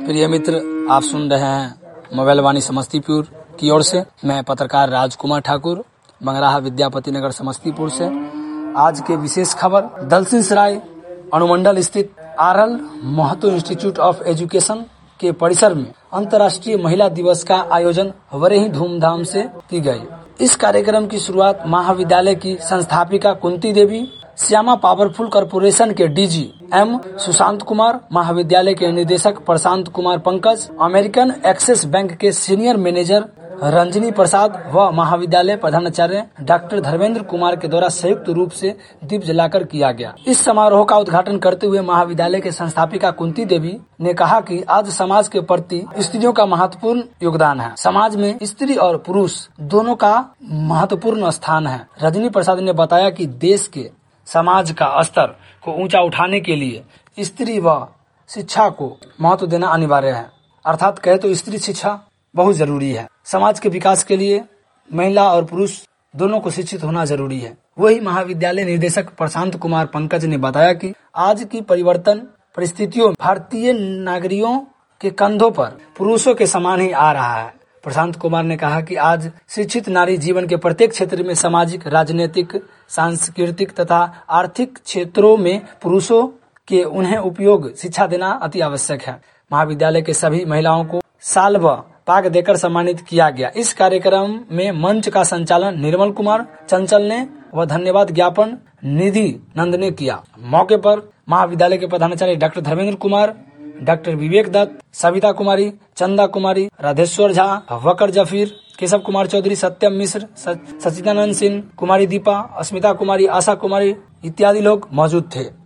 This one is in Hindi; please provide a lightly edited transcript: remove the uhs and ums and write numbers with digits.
प्रिय मित्र, आप सुन रहे हैं मोबाइल वाणी समस्तीपुर की ओर से। मैं पत्रकार राजकुमार ठाकुर, बंगराहा विद्यापति नगर समस्तीपुर से। आज के विशेष खबर, दलसिंहसराय अनुमंडल स्थित R L Mahto institute of education के परिसर में अंतर्राष्ट्रीय महिला दिवस का आयोजन बड़े ही धूमधाम से की गई। इस कार्यक्रम की शुरुआत महाविद्यालय की संस्थापिका कुंती देवी, श्यामा पावरफुल कॉर्पोरेशन के डीजी एम सुशांत कुमार, महाविद्यालय के निदेशक Prashant Kumar Pankaj, American Axis bank के सीनियर मैनेजर रंजनी प्रसाद व महाविद्यालय प्रधानाचार्य डॉक्टर धर्मेंद्र कुमार के द्वारा संयुक्त रूप से दीप जलाकर किया गया। इस समारोह का उद्घाटन करते हुए महाविद्यालय के संस्थापिका कुंती देवी ने कहा कि आज समाज के प्रति स्त्रियों का महत्वपूर्ण योगदान है। समाज में स्त्री और पुरुष दोनों का महत्वपूर्ण स्थान है। रंजनी प्रसाद ने बताया कि देश के समाज का स्तर को ऊंचा उठाने के लिए स्त्री व शिक्षा को महत्व देना अनिवार्य है। अर्थात कहे तो स्त्री शिक्षा बहुत जरूरी है। समाज के विकास के लिए महिला और पुरुष दोनों को शिक्षित होना जरूरी है। वही महाविद्यालय निदेशक प्रशांत कुमार पंकज ने बताया कि आज की परिवर्तन परिस्थितियों में भारतीय नागरिकों के कंधों पर पुरुषों के समान ही आ रहा है। प्रशांत कुमार ने कहा कि आज शिक्षित नारी जीवन के प्रत्येक क्षेत्र में सामाजिक, राजनीतिक, सांस्कृतिक तथा आर्थिक क्षेत्रों में पुरुषों के उन्हें उपयोग शिक्षा देना अति आवश्यक है। महाविद्यालय के सभी महिलाओं को साल व पाग देकर सम्मानित किया गया। इस कार्यक्रम में मंच का संचालन निर्मल कुमार चंचल ने व धन्यवाद ज्ञापन निधि नंद ने किया। मौके पर महाविद्यालय के प्रधानाचार्य डॉक्टर धर्मेंद्र कुमार, डॉक्टर विवेक दत्त, सविता कुमारी, चंदा कुमारी, राधेश्वर झा, वकर जफीर, केशव कुमार चौधरी, सत्यम मिश्र, सचिदानंद सिंह, कुमारी दीपा, अस्मिता कुमारी, आशा कुमारी इत्यादि लोग मौजूद थे।